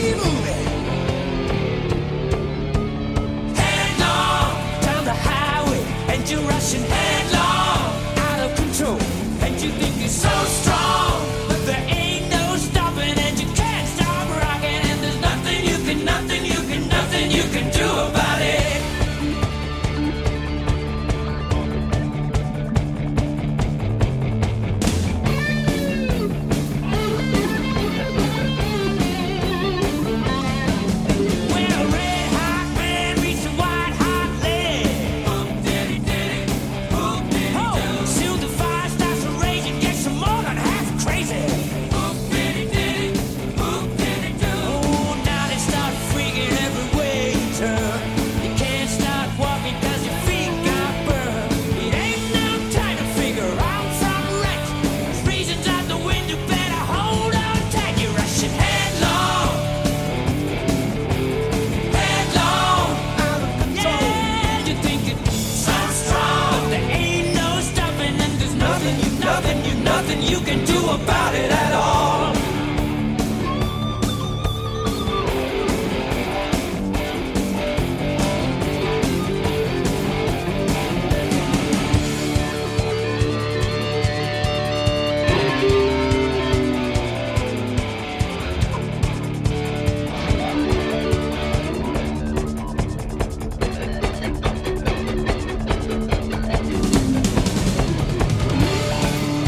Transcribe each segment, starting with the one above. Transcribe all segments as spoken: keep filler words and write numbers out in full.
keep moving. Headlong down the highway, and you're rushing headlong out of control. And you think you're so strong, but there ain't no stopping, and you can't stop rocking. And there's nothing you can, nothing you can, nothing you can do about it. When a red hot man meets a white hot lady, boom diddy diddy, boom diddy do. Oh, soon the fire starts to rage and gets more than half crazy. Boom diddy diddy, boom diddy do. Oh, now they start freaking every way you turn. You can't start walking 'cause your feet got burned. It ain't no time to figure out from right. There's reasons out the window, better hold on tight. You're rushing headlong. Headlong, out of control. Yeah, you think you're so strong, but there ain't no stopping, and there's nothing you, nothing you, nothing you can do about it at all.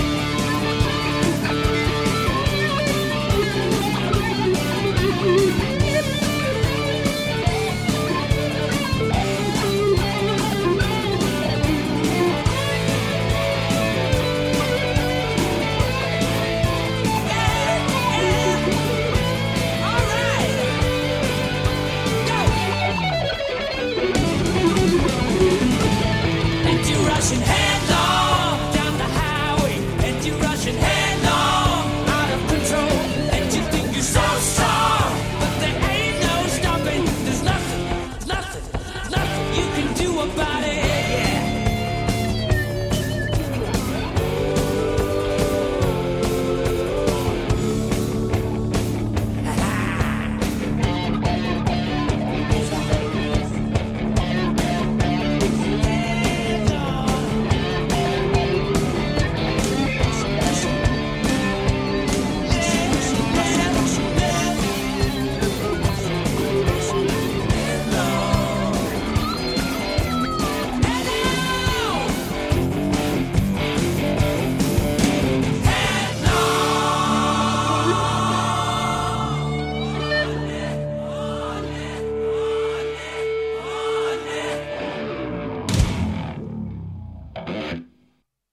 Thank you.